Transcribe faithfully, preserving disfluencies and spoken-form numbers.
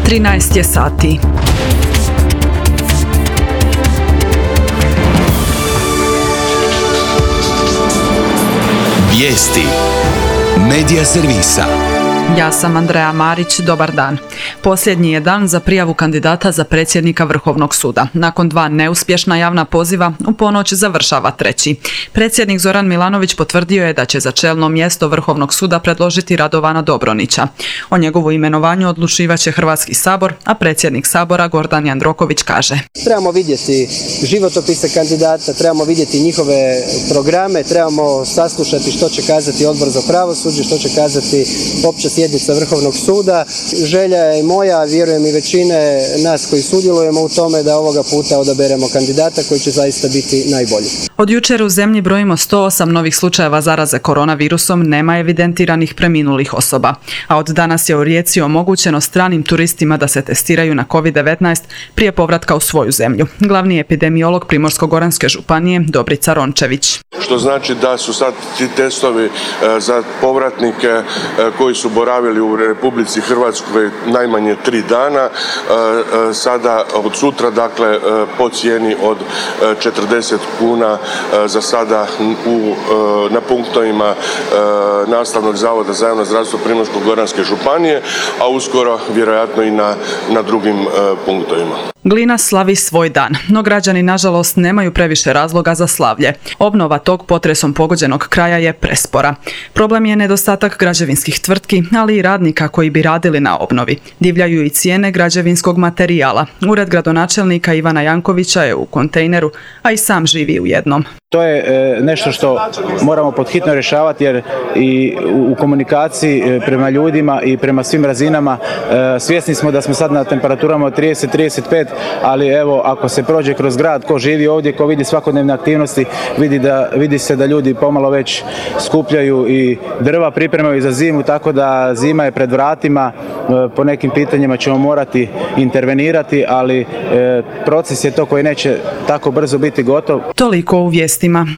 trinaest je sati. Vijesti Medija servisa. Ja sam Andreja Marić, dobar dan. Posljednji je dan za prijavu kandidata za predsjednika Vrhovnog suda. Nakon dva neuspješna javna poziva, u ponoć završava treći. Predsjednik Zoran Milanović potvrdio je da će za čelno mjesto Vrhovnog suda predložiti Radovana Dobronića. O njegovu imenovanju odlučivaće Hrvatski sabor, a predsjednik sabora Gordan Jandroković kaže: Trebamo vidjeti životopise kandidata, trebamo vidjeti njihove programe, trebamo saslušati što će kazati Odbor za pravosuđe, što će kazati opća sjednica Vrhovnog suda. Želja je moja, vjerujem i većine nas koji sudjelujemo u tome, da ovoga puta odaberemo kandidata koji će zaista biti najbolji. Od jučer u zemlji brojimo sto osam novih slučajeva zaraze koronavirusom, nema evidentiranih preminulih osoba. A od danas je u Rijeci omogućeno stranim turistima da se testiraju na kovid devetnaest prije povratka u svoju zemlju. Glavni epidemiolog Primorsko-goranske županije Dobrica Rončević. Što znači da su sad ti testovi za povratnike koji su boravili u Republici Hrvatskoj najmanje tri dana, sada od sutra, dakle, po cijeni od četrdeset kuna za sada u, na punktovima Nastavnog zavoda za javno zdravstvo Primorsko-goranske županije, a uskoro vjerojatno i na, na drugim punktovima. Glina slavi svoj dan, no građani nažalost nemaju previše razloga za slavlje. Obnova tog potresom pogođenog kraja je prespora. Problem je nedostatak građevinskih tvrtki, ali i radnika koji bi radili na obnovi. Divljaju i cijene građevinskog materijala. Ured gradonačelnika Ivana Jankovića je u kontejneru, a i sam živi u jednom. To je nešto što moramo pod hitno rješavati, jer i u komunikaciji prema ljudima i prema svim razinama svjesni smo da smo sad na temperaturama od trideset do trideset pet, ali evo, ako se prođe kroz grad, ko živi ovdje, ko vidi svakodnevne aktivnosti, vidi, da, vidi se da ljudi pomalo već skupljaju i drva, pripremaju za zimu, tako da zima je pred vratima. Po nekim pitanjima ćemo morati intervenirati, ali proces je to koji neće tako brzo biti gotov. Toliko u vijestima.